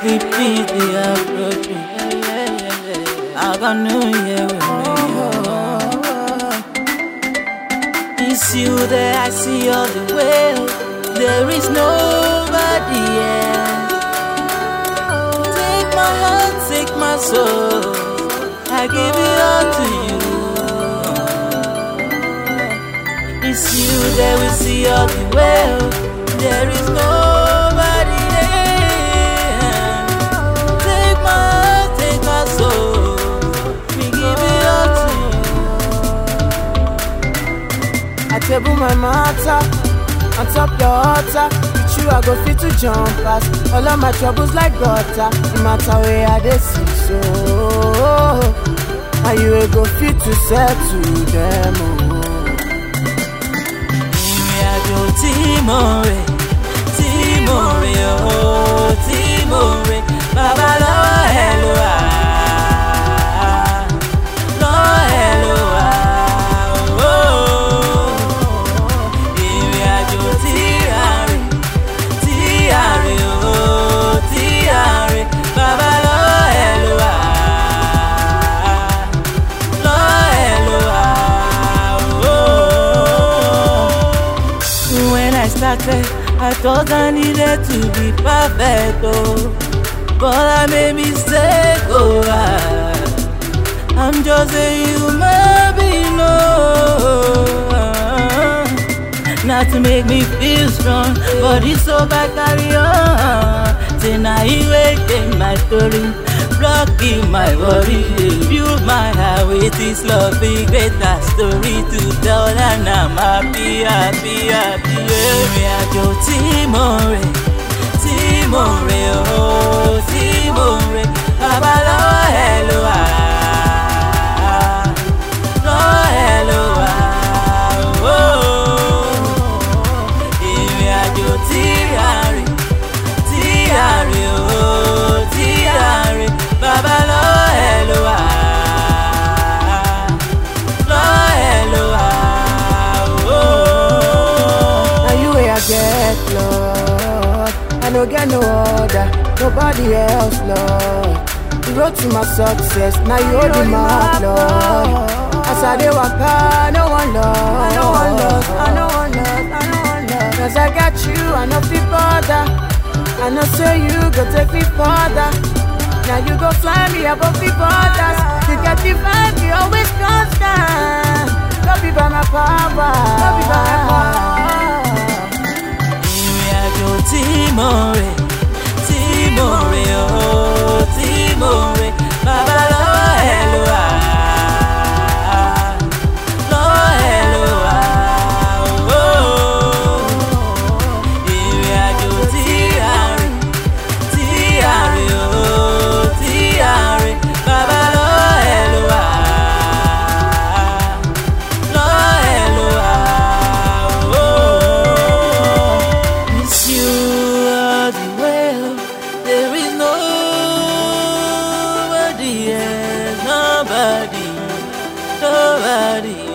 repeat the approach me. I got New Year with me. It's you that I see all the way. There is nobody else. Take my heart, take my soul, I give it all to you. It's you that we see all the way. There is nobody else. Take my heart, take my soul, we give it all to you. I table my matter on top your altar. With you I go fit to jump past all of my troubles like gutter. No matter where I dey see so, and you will go fit to settle them. Timore, Timore, oh Timore, Baba lo hello ah, lo hello ah, oh. Ìrìnàjò tiare, tiare, oh tiare, Baba lo hello ah, lo hello ah, oh. When I started, I thought I needed to be perfect, oh, but I made mistake, oh, I'm just a human being, oh, not to make me feel strong, but it's so bad, carry on, till now you in my story, blocking my worry, build my heart with this love, a greater story to tell, and I'm happy, happy, happy. Ìrìnàjò Timore, Timore, oh Timore, Baba lo hello ah, lo hello ah, oh. Ìrìnàjò tiare, tiare, oh tiare, Baba lo hello ah, lo hello ah, oh. Now you where I get Lord, I don't get no other, nobody else, Lord. The road to my success, now you hold the mark, Lord. As I dey waka, no one lost, no one lost, I no one lost, I no one lost. Cause I got you, I no fit bother. I know say you go take me further. Now you go fly me above the borders. You get the vibe, you always constant. Don't be by my power, don't be by my power. Ìrìnàjò Timore, Timore, oh Timore, Baba lo hello ah, lo hello ah, oh. Ìrìnàjò tiare, tiare, oh tiare, Baba lo hello ah, lo hello ah, oh. Miss you all the way. There is nobody else, nobody, nobody.